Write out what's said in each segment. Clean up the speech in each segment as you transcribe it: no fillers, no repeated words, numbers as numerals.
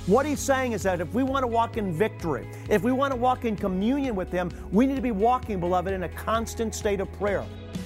What he's saying is that if we want to walk in victory, if we want to walk in communion with him, we need to be walking, beloved, in a constant state of prayer.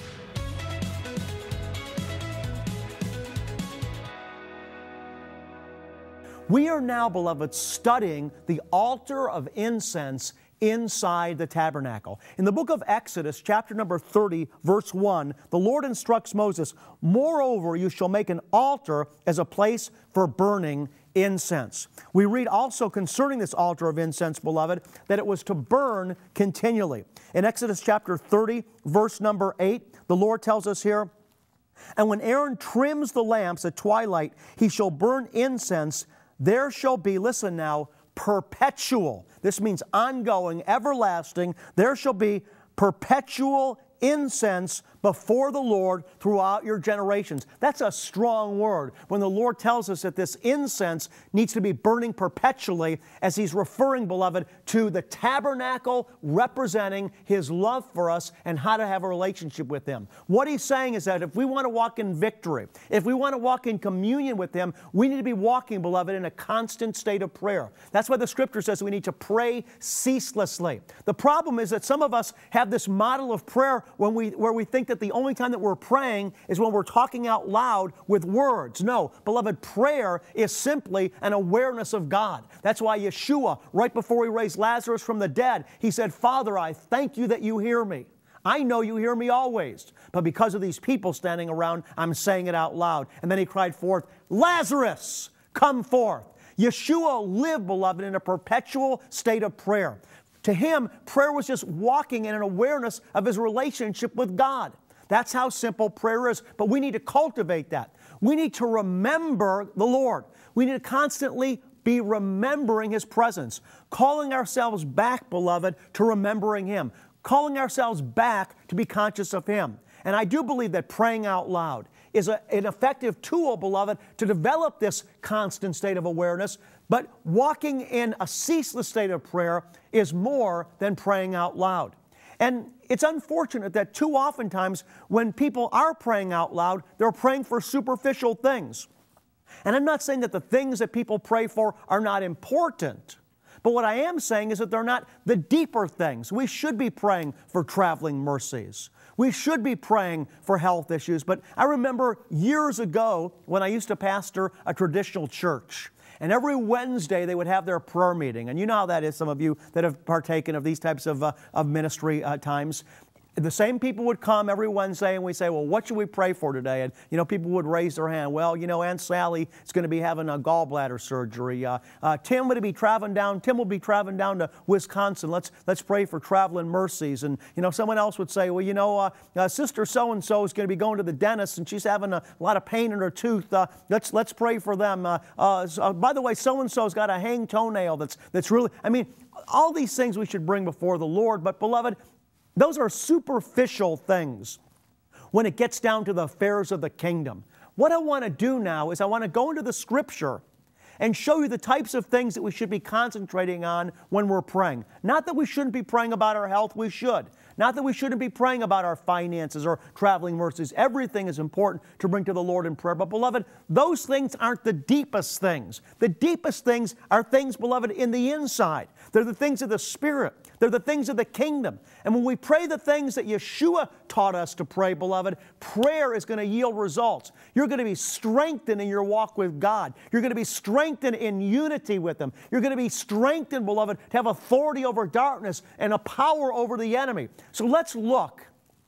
We are now, beloved, studying the altar of incense inside the tabernacle. In the book of Exodus, chapter number 30, verse 1, the Lord instructs Moses, "Moreover, you shall make an altar as a place for burning incense." We read also concerning this altar of incense, beloved, that it was to burn continually. In Exodus chapter 30, verse number 8, the Lord tells us here, "And when Aaron trims the lamps at twilight, he shall burn incense. There shall be," listen now, "perpetual." This means ongoing, everlasting. There shall be perpetual incense before the Lord throughout your generations. That's a strong word when the Lord tells us that this incense needs to be burning perpetually, as he's referring, beloved, to the tabernacle representing his love for us and how to have a relationship with him. What he's saying is that if we want to walk in victory, if we want to walk in communion with him, we need to be walking, beloved, in a constant state of prayer. That's why the scripture says we need to pray ceaselessly. The problem is that some of us have this model of prayer where we think that the only time that we're praying is when we're talking out loud with words. No, beloved, prayer is simply an awareness of God. That's why Yeshua, right before he raised Lazarus from the dead, he said, "Father, I thank you that you hear me. I know you hear me always, but because of these people standing around, I'm saying it out loud." And then he cried forth, "Lazarus, come forth." Yeshua lived, beloved, in a perpetual state of prayer. To him, prayer was just walking in an awareness of his relationship with God. That's how simple prayer is. But we need to cultivate that. We need to remember the Lord. We need to constantly be remembering his presence, calling ourselves back, beloved, to remembering him, calling ourselves back to be conscious of him. And I do believe that praying out loud is an effective tool, beloved, to develop this constant state of awareness. But walking in a ceaseless state of prayer is more than praying out loud. And it's unfortunate that too oftentimes when people are praying out loud, they're praying for superficial things. And I'm not saying that the things that people pray for are not important. But what I am saying is that they're not the deeper things. We should be praying for traveling mercies. We should be praying for health issues. But I remember years ago when I used to pastor a traditional church. And every Wednesday they would have their prayer meeting. And you know how that is, some of you that have partaken of these types of ministry times. The same people would come every Wednesday and we say, "Well, what should we pray for today?" And, people would raise their hand. "Well, Aunt Sally is going to be having a gallbladder surgery. Tim will be traveling down to Wisconsin. Let's pray for traveling mercies." And, someone else would say, "Well, Sister so-and-so is going to be going to the dentist and she's having a lot of pain in her tooth. Let's pray for them. By the way, so-and-so's got a hanged toenail that's really..." All these things we should bring before the Lord. But, beloved, those are superficial things when it gets down to the affairs of the kingdom. What I want to do now is I want to go into the Scripture and show you the types of things that we should be concentrating on when we're praying. Not that we shouldn't be praying about our health, we should. Not that we shouldn't be praying about our finances or traveling mercies. Everything is important to bring to the Lord in prayer. But, beloved, those things aren't the deepest things. The deepest things are things, beloved, in the inside. They're the things of the Spirit. They're the things of the kingdom. And when we pray the things that Yeshua taught us to pray, beloved, prayer is going to yield results. You're going to be strengthened in your walk with God. You're going to be strengthened in unity with Him. You're going to be strengthened, beloved, to have authority over darkness and a power over the enemy. So let's look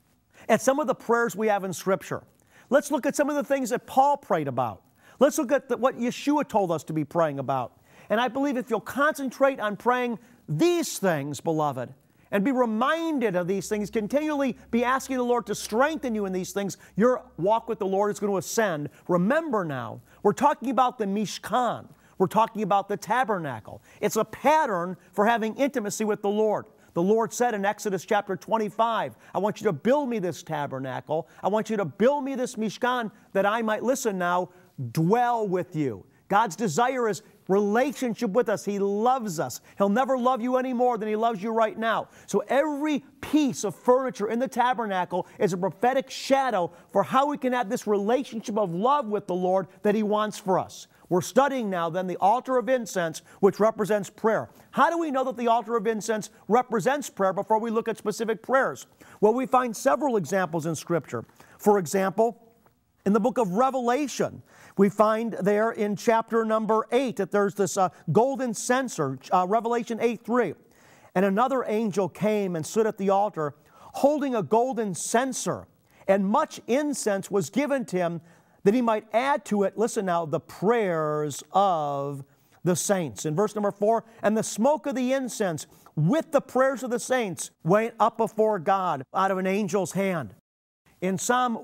at some of the prayers we have in Scripture. Let's look at some of the things that Paul prayed about. Let's look at what Yeshua told us to be praying about. And I believe if you'll concentrate on praying these things, beloved, and be reminded of these things, continually be asking the Lord to strengthen you in these things, your walk with the Lord is going to ascend. Remember now, we're talking about the Mishkan. We're talking about the tabernacle. It's a pattern for having intimacy with the Lord. The Lord said in Exodus chapter 25, "I want you to build me this tabernacle. I want you to build me this Mishkan that I might," listen now, "dwell with you." God's desire is relationship with us. He loves us. He'll never love you any more than He loves you right now. So every piece of furniture in the tabernacle is a prophetic shadow for how we can have this relationship of love with the Lord that He wants for us. We're studying now then the altar of incense, which represents prayer. How do we know that the altar of incense represents prayer before we look at specific prayers? Well, we find several examples in Scripture. For example, in the book of Revelation, we find there in chapter number 8 that there's this golden censer, Revelation 8:3. And another angel came and stood at the altar, holding a golden censer, and much incense was given to him, that he might add to it, listen now, the prayers of the saints. In verse number 4, and the smoke of the incense with the prayers of the saints went up before God out of an angel's hand. In Psalm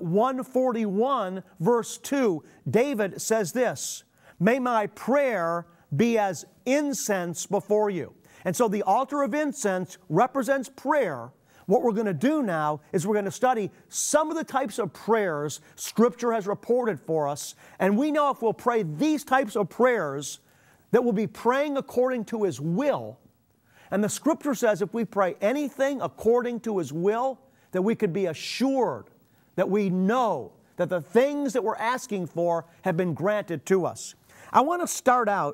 141, verse 2, David says this, may my prayer be as incense before you. And so the altar of incense represents prayer. What we're going to do now is we're going to study some of the types of prayers Scripture has reported for us. And we know if we'll pray these types of prayers, that we'll be praying according to His will. And the Scripture says if we pray anything according to His will, that we could be assured that we know that the things that we're asking for have been granted to us. I want to start out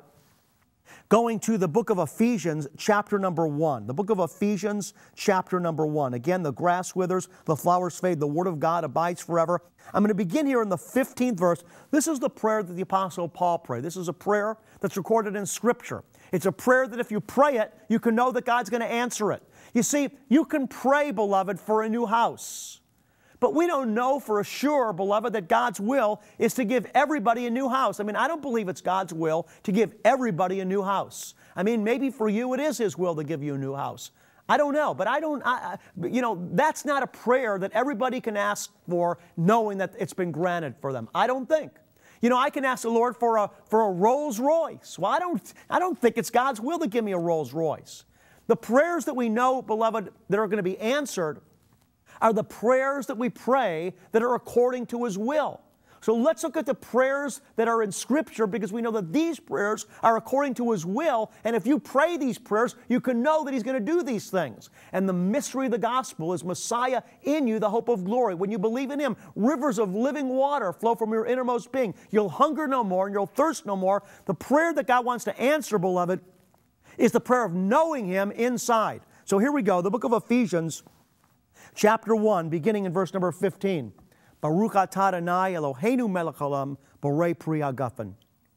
going to the book of Ephesians, chapter number 1. The book of Ephesians, chapter number 1. Again, the grass withers, the flowers fade, the word of God abides forever. I'm going to begin here in the 15th verse. This is the prayer that the Apostle Paul prayed. This is a prayer that's recorded in Scripture. It's a prayer that if you pray it, you can know that God's going to answer it. You see, you can pray, beloved, for a new house. But we don't know for sure, beloved, that God's will is to give everybody a new house. I mean, I don't believe it's God's will to give everybody a new house. I mean, maybe for you it is His will to give you a new house. I don't know, but that's not a prayer that everybody can ask for knowing that it's been granted for them. I don't think. You know, I can ask the Lord for a Rolls Royce. Well, I don't think it's God's will to give me a Rolls Royce. The prayers that we know, beloved, that are going to be answered are the prayers that we pray that are according to His will. So let's look at the prayers that are in Scripture, because we know that these prayers are according to His will, and if you pray these prayers, you can know that He's going to do these things. And the mystery of the gospel is Messiah in you, the hope of glory. When you believe in Him, rivers of living water flow from your innermost being. You'll hunger no more and you'll thirst no more. The prayer that God wants to answer, beloved, is the prayer of knowing Him inside. So here we go, the book of Ephesians, chapter 1, beginning in verse number 15. Baruch atah Adonai Eloheinu melech haolam borei pri hagafen.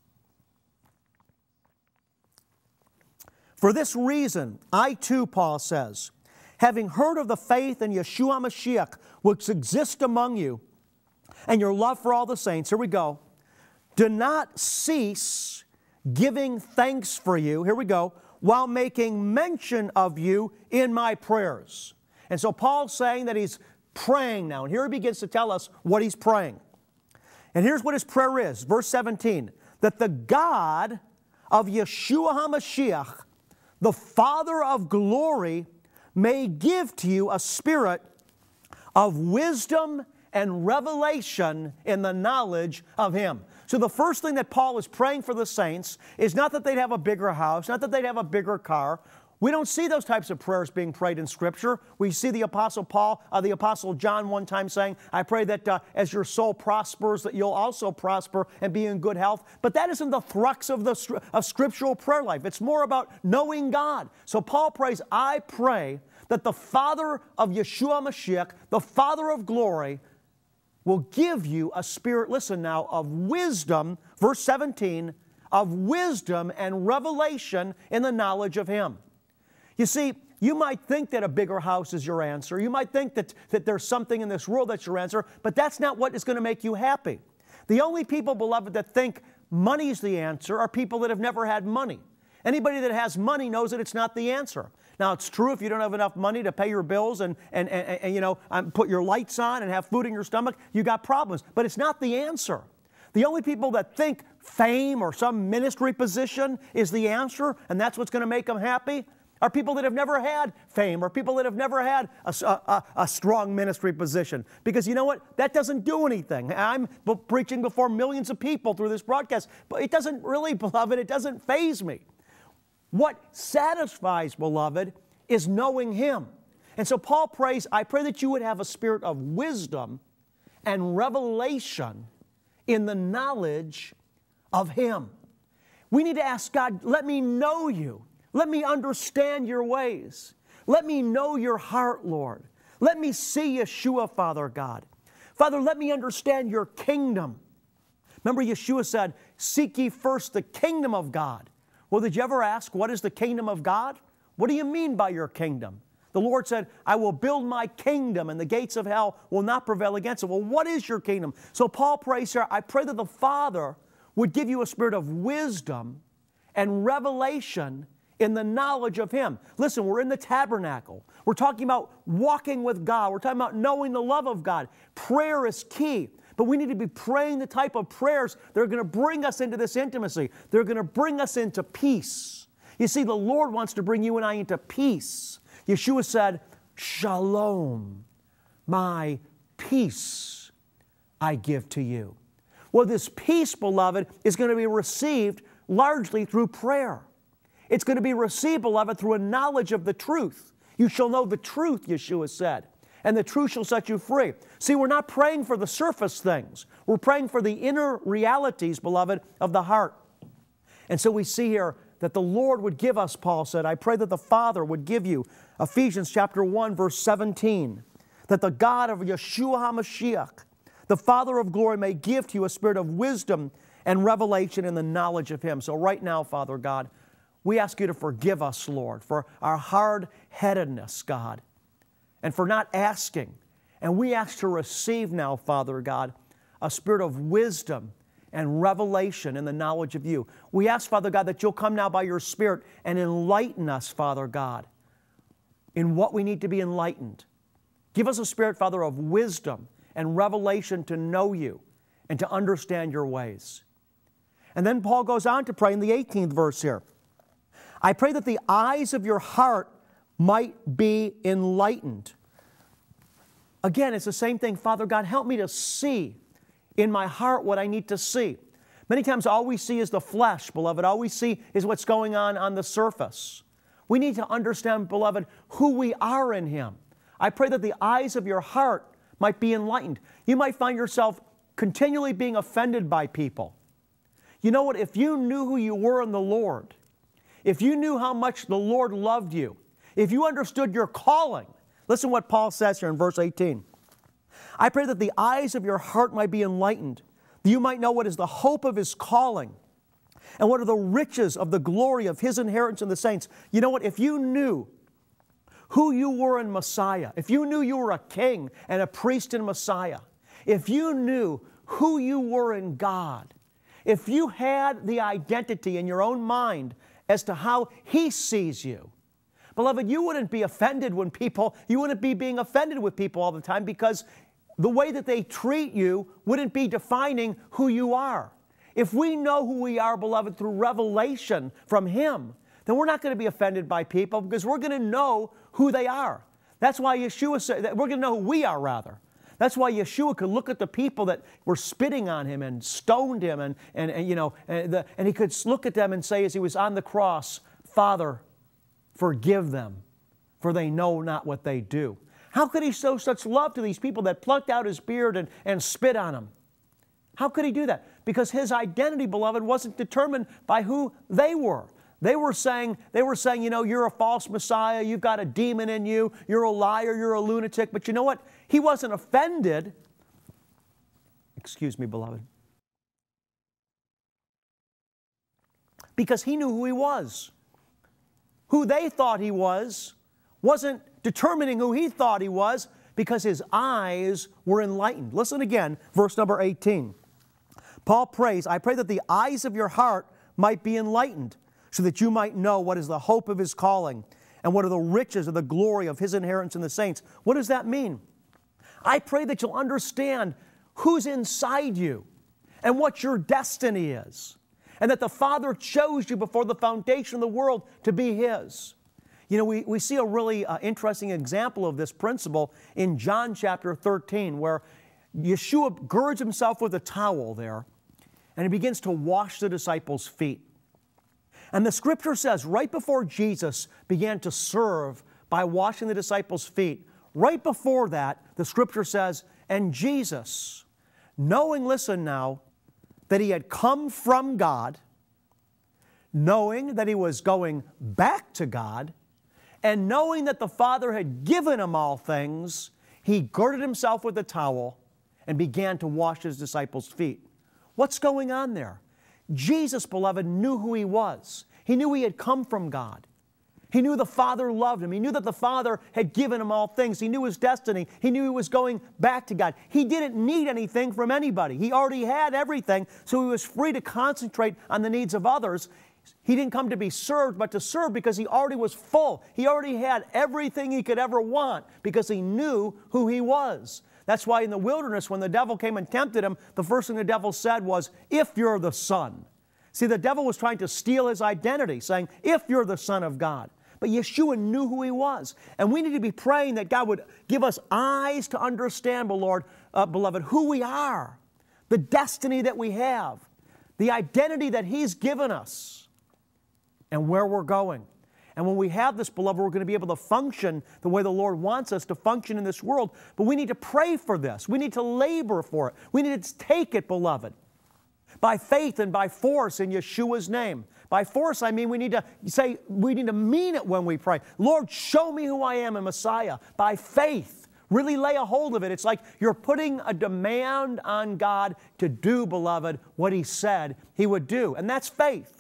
For this reason, I too, Paul says, having heard of the faith in Yeshua Mashiach, which exists among you, and your love for all the saints, here we go, do not cease giving thanks for you, here we go, while making mention of you in my prayers. And so Paul's saying that he's praying now. And here he begins to tell us what he's praying. And here's what his prayer is. Verse 17. That the God of Yeshua HaMashiach, the Father of glory, may give to you a spirit of wisdom and revelation in the knowledge of Him. So the first thing that Paul is praying for the saints is not that they'd have a bigger house, not that they'd have a bigger car. We don't see those types of prayers being prayed in Scripture. We see the Apostle John one time saying, I pray that as your soul prospers, that you'll also prosper and be in good health. But that isn't the crux of scriptural prayer life. It's more about knowing God. So Paul prays, I pray that the Father of Yeshua Mashiach, the Father of glory, will give you a spirit, listen now, of wisdom, verse 17, of wisdom and revelation in the knowledge of Him. You see, you might think that a bigger house is your answer. You might think that there's something in this world that's your answer, but that's not what is going to make you happy. The only people, beloved, that think money's the answer are people that have never had money. Anybody that has money knows that it's not the answer. Now, it's true if you don't have enough money to pay your bills and put your lights on and have food in your stomach, you got problems. But it's not the answer. The only people that think fame or some ministry position is the answer and that's what's going to make them happy are people that have never had fame or people that have never had a strong ministry position. Because you know what? That doesn't do anything. I'm preaching before millions of people through this broadcast, but it doesn't really, beloved, it doesn't faze me. What satisfies, beloved, is knowing Him. And so Paul prays, I pray that you would have a spirit of wisdom and revelation in the knowledge of Him. We need to ask God, let me know you. Let me understand your ways. Let me know your heart, Lord. Let me see Yeshua, Father God. Father, let me understand your kingdom. Remember, Yeshua said, seek ye first the kingdom of God. Well, did you ever ask, what is the kingdom of God? What do you mean by your kingdom? The Lord said, I will build my kingdom and the gates of hell will not prevail against it. Well, what is your kingdom? So Paul prays here, I pray that the Father would give you a spirit of wisdom and revelation in the knowledge of Him. Listen, we're in the tabernacle. We're talking about walking with God. We're talking about knowing the love of God. Prayer is key. But we need to be praying the type of prayers that are going to bring us into this intimacy. They're going to bring us into peace. You see, the Lord wants to bring you and I into peace. Yeshua said, Shalom, my peace I give to you. Well, this peace, beloved, is going to be received largely through prayer. It's going to be received, beloved, through a knowledge of the truth. You shall know the truth, Yeshua said, and the truth shall set you free. See, we're not praying for the surface things. We're praying for the inner realities, beloved, of the heart. And so we see here that the Lord would give us, Paul said, I pray that the Father would give you, Ephesians chapter 1, verse 17, that the God of Yeshua HaMashiach, the Father of glory, may give to you a spirit of wisdom and revelation in the knowledge of Him. So right now, Father God, we ask you to forgive us, Lord, for our hard-headedness, God, and for not asking. And we ask to receive now, Father God, a spirit of wisdom and revelation in the knowledge of you. We ask, Father God, that you'll come now by your Spirit and enlighten us, Father God, in what we need to be enlightened. Give us a spirit, Father, of wisdom and revelation to know you and to understand your ways. And then Paul goes on to pray in the 18th verse here. I pray that the eyes of your heart might be enlightened. Again, it's the same thing. Father God, help me to see in my heart what I need to see. Many times all we see is the flesh, beloved. All we see is what's going on the surface. We need to understand, beloved, who we are in Him. I pray that the eyes of your heart might be enlightened. You might find yourself continually being offended by people. You know what? If you knew who you were in the Lord, if you knew how much the Lord loved you, if you understood your calling, listen what Paul says here in verse 18. I pray that the eyes of your heart might be enlightened, that you might know what is the hope of His calling, and what are the riches of the glory of His inheritance in the saints. You know what? If you knew who you were in Messiah, if you knew you were a king and a priest in Messiah, if you knew who you were in God, if you had the identity in your own mind as to how He sees you, beloved, you wouldn't be offended when you wouldn't be being offended with people all the time, because the way that they treat you wouldn't be defining who you are. If we know who we are, beloved, through revelation from Him, then we're not going to be offended by people, because we're going to know who they are. That's why Yeshua said that we're going to know who we are, rather. That's why Yeshua could look at the people that were spitting on Him and stoned Him, and He could look at them and say, as He was on the cross, Father, forgive them, for they know not what they do. How could He show such love to these people that plucked out His beard and spit on Him? How could He do that? Because His identity, beloved, wasn't determined by who they were. They were saying, you're a false Messiah, you've got a demon in you, you're a liar, you're a lunatic. But you know what? He wasn't offended. Excuse me, beloved. Because He knew who He was. Who they thought He was wasn't determining who He thought He was, because His eyes were enlightened. Listen again, verse number 18. Paul prays, I pray that the eyes of your heart might be enlightened, so that you might know what is the hope of His calling, and what are the riches of the glory of His inheritance in the saints. What does that mean? I pray that you'll understand who's inside you and what your destiny is, and that the Father chose you before the foundation of the world to be His. You know, we see a really interesting example of this principle in John chapter 13, where Yeshua girds himself with a towel there, and He begins to wash the disciples' feet. And the Scripture says, right before Jesus began to serve by washing the disciples' feet, right before that, the Scripture says, and Jesus, knowing, listen now, that He had come from God, knowing that he was going back to God, and knowing that the Father had given him all things, he girded himself with a towel and began to wash his disciples' feet. What's going on there? Jesus, beloved, knew who he was. He knew he had come from God. He knew the Father loved him. He knew that the Father had given him all things. He knew his destiny. He knew he was going back to God. He didn't need anything from anybody. He already had everything, so he was free to concentrate on the needs of others. He didn't come to be served, but to serve because he already was full. He already had everything he could ever want because he knew who he was. That's why in the wilderness, when the devil came and tempted him, the first thing the devil said was, "If you're the Son." See, the devil was trying to steal his identity, saying, "If you're the Son of God." But Yeshua knew who he was. And we need to be praying that God would give us eyes to understand, beloved, who we are, the destiny that we have, the identity that he's given us, and where we're going. And when we have this, beloved, we're going to be able to function the way the Lord wants us to function in this world. But we need to pray for this. We need to labor for it. We need to take it, beloved, by faith and by force in Yeshua's name. By force, I mean we need to mean it when we pray. Lord, show me who I am in Messiah. By faith, really lay a hold of it. It's like you're putting a demand on God to do, beloved, what he said he would do. And that's faith.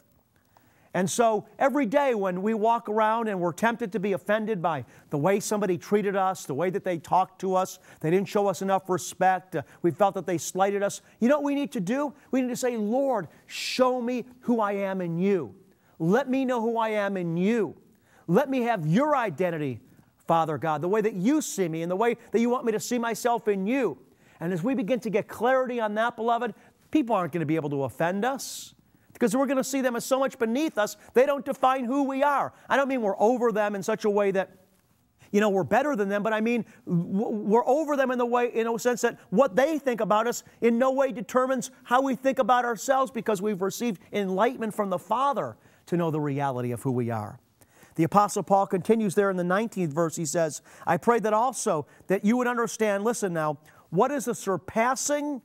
And so every day when we walk around and we're tempted to be offended by the way somebody treated us, the way that they talked to us, they didn't show us enough respect, we felt that they slighted us, you know what we need to do? We need to say, Lord, show me who I am in you. Let me know who I am in you. Let me have your identity, Father God, the way that you see me and the way that you want me to see myself in you. And as we begin to get clarity on that, beloved, people aren't going to be able to offend us, because we're going to see them as so much beneath us, they don't define who we are. I don't mean we're over them in such a way that, we're better than them, but I mean we're over them in a sense that what they think about us in no way determines how we think about ourselves, because we've received enlightenment from the Father to know the reality of who we are. The Apostle Paul continues there in the 19th verse. He says, I pray that also that you would understand, listen now, what is the surpassing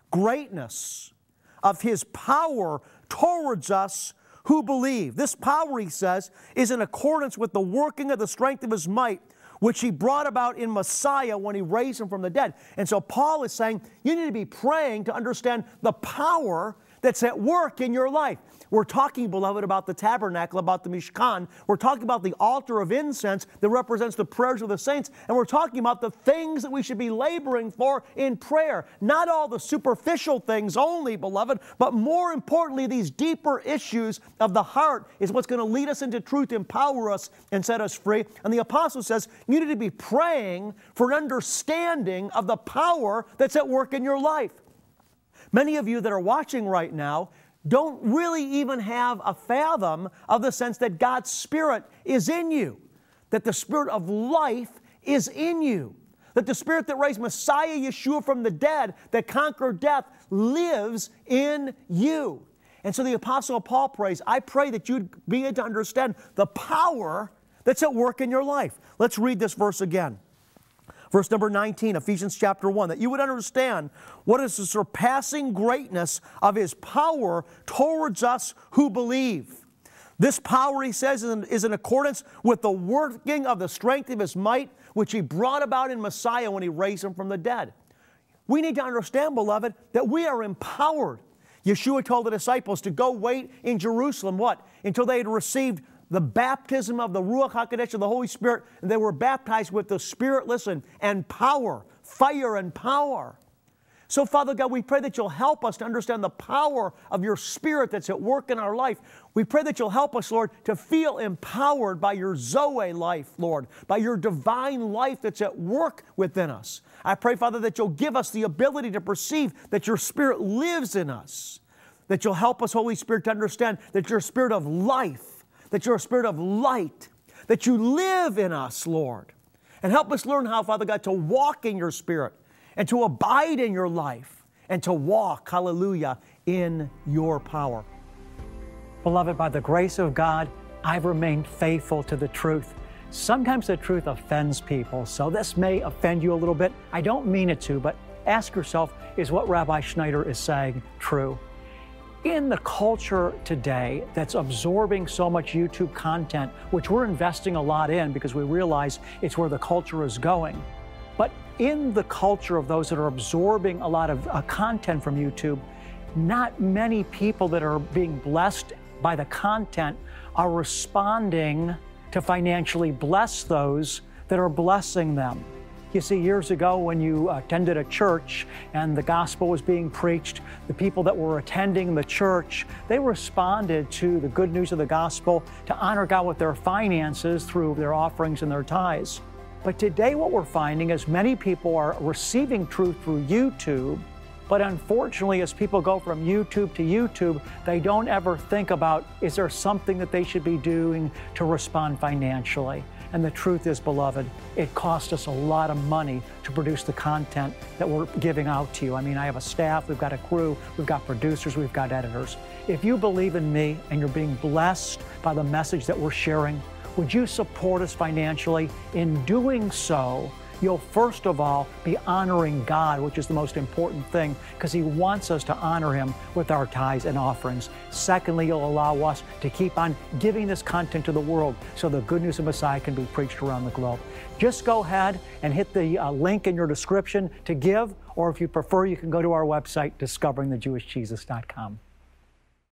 greatness of his power towards us who believe. This power, he says, is in accordance with the working of the strength of his might, which he brought about in Messiah when he raised him from the dead. And so Paul is saying, you need to be praying to understand the power that's at work in your life. We're talking, beloved, about the tabernacle, about the Mishkan. We're talking about the altar of incense that represents the prayers of the saints. And we're talking about the things that we should be laboring for in prayer. Not all the superficial things only, beloved, but more importantly, these deeper issues of the heart is what's going to lead us into truth, empower us, and set us free. And the apostle says, you need to be praying for an understanding of the power that's at work in your life. Many of you that are watching right now don't really even have a fathom of the sense that God's Spirit is in you, that the Spirit of life is in you, that the Spirit that raised Messiah Yeshua from the dead, that conquered death, lives in you. And so the Apostle Paul prays, I pray that you'd begin to understand the power that's at work in your life. Let's read this verse again. Verse number 19, Ephesians chapter 1, that you would understand what is the surpassing greatness of his power towards us who believe. This power, he says, is in accordance with the working of the strength of his might, which he brought about in Messiah when he raised him from the dead. We need to understand, beloved, that we are empowered. Yeshua told the disciples to go wait in Jerusalem, what? Until they had received the baptism of the Ruach HaKodesh of the Holy Spirit, and they were baptized with the Spirit, listen, and power, fire and power. So, Father God, we pray that you'll help us to understand the power of your Spirit that's at work in our life. We pray that you'll help us, Lord, to feel empowered by your Zoe life, Lord, by your divine life that's at work within us. I pray, Father, that you'll give us the ability to perceive that your Spirit lives in us, that you'll help us, Holy Spirit, to understand that you're a Spirit of life, that you're a Spirit of light, that you live in us, Lord. And help us learn how, Father God, to walk in your Spirit and to abide in your life and to walk, hallelujah, in your power. Beloved, by the grace of God, I've remained faithful to the truth. Sometimes the truth offends people, so this may offend you a little bit. I don't mean it to, but ask yourself, is what Rabbi Schneider is saying true? In the culture today that's absorbing so much YouTube content, which we're investing a lot in because we realize it's where the culture is going, but in the culture of those that are absorbing a lot of content from YouTube, not many people that are being blessed by the content are responding to financially bless those that are blessing them. You see, years ago when you attended a church and the gospel was being preached, the people that were attending the church, they responded to the good news of the gospel to honor God with their finances through their offerings and their tithes. But today what we're finding is many people are receiving truth through YouTube, but unfortunately as people go from YouTube to YouTube, they don't ever think about, is there something that they should be doing to respond financially? And the truth is, beloved, it costs us a lot of money to produce the content that we're giving out to you. I mean, I have a staff, we've got a crew, we've got producers, we've got editors. If you believe in me and you're being blessed by the message that we're sharing, would you support us financially? In doing so, you'll first of all be honoring God, which is the most important thing, because He wants us to honor Him with our tithes and offerings. Secondly, you'll allow us to keep on giving this content to the world so the good news of Messiah can be preached around the globe. Just go ahead and hit the link in your description to give, or if you prefer, you can go to our website, discoveringthejewishjesus.com.